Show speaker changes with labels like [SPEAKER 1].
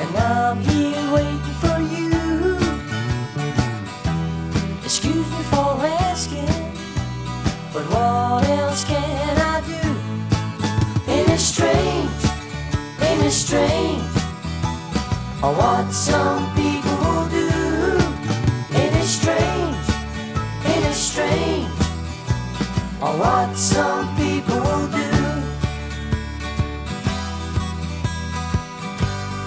[SPEAKER 1] and I'm here waiting for you. Excuse me for asking, but what else can I do? Ain't it strange? Ain't it strange? Or what some people will do? Ain't it strange? Ain't it strange? Or what some